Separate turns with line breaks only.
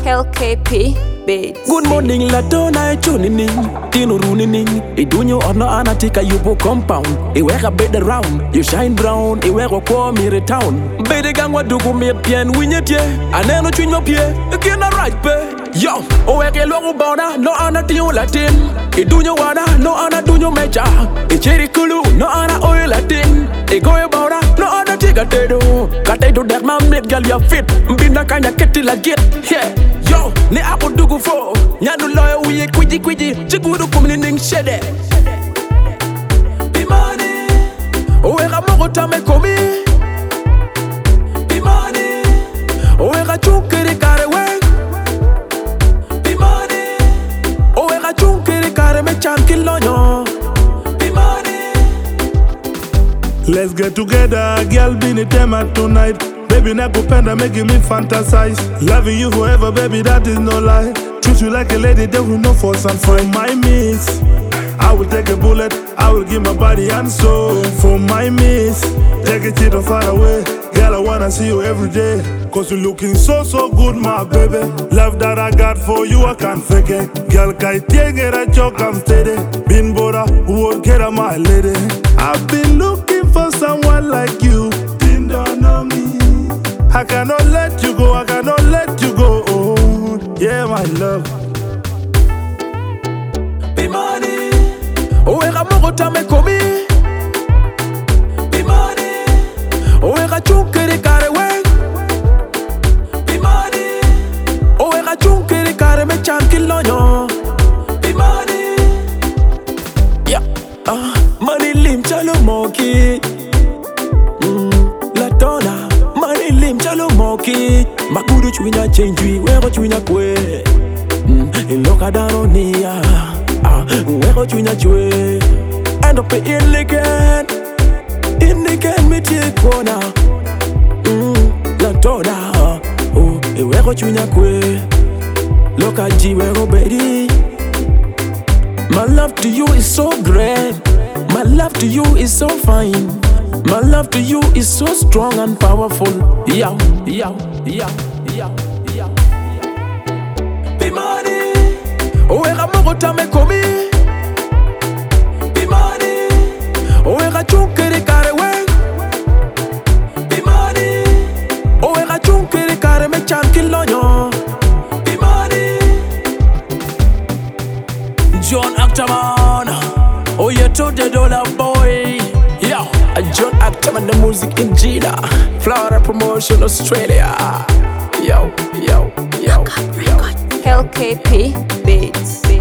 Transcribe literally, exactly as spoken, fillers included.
L K P Beats.
Good morning, latona chunining, tino runining. Idunyo orno anatika yupo compound. Iweka bed around, you shine brown. Iweka kwa mire town. Bede gangwa dugu mie pien winyetie. Aneno chunyo pie, kina right pe. Yo, oweke logo bona, no ana tiyo latin. Idunyo wana, no ana dunyo mecha. Ichiri kulu, no ana oil latin. Igoye bona, no ana tiga tedo. Katedo dek ma mid gal ya fit. Mbina kanya keti la get, yeah. Yo, ne ako dugu fo. Nyanu loya uye kwiji kwiji. Chigudu kumini ning shede. Bimani, oweka mogo tame komi. Bimani, oweka chukiri kare weng. Bimani, oweka chukiri kare me chanki lonyo. Bimani.
Let's get together, girl, bini tema tonight. Baby, nakupenda, making me fantasize. Loving you forever, baby, that is no lie. Treat you like a lady, there will no force and fight. My miss, I will take a bullet, I will give my body and soul. For my miss, take a cheat far away. Girl, I wanna see you every day. Cause you're looking so, so good, my baby. Love that I got for you, I can't fake it. Girl, kai tienge ra chok, I'm steady. Bin bora, word get my lady. I've been looking for someone like you. Didn't know me. I cannot let you go, I cannot let you go. Oh, yeah, my love.
Bimani, oweka mogo tame komi. Bimani, oweka chukiri kare weng. Bimani, oweka chukiri kare me chanki lonyo. Bimani, yeah, ah, money lim chalo moki. Chalo moki, makudu chwinya chenjwi, wego chwinya kwe. Iloka dano niya, wego chwinya chwe. End up in the can, in the can me take corner. La toda, oh, wego chwinya kwe. Loka ji wego baby. My love to you is so great. My love to you is so fine. My love to you is so strong and powerful. Yeah, yeah, yeah, yeah, yeah. Bimani, oweka mogo tame komi. Bimani, oweka chukiri kare weng. Bimani, oweka chukiri kare me chanki lonyo. Bimani, John Actaman, oh you told the dollar boy. Yeah, John Actaman, the music in Gina, Flora Promotion Australia. Yo, yo, yo, yo.
L K P Beats.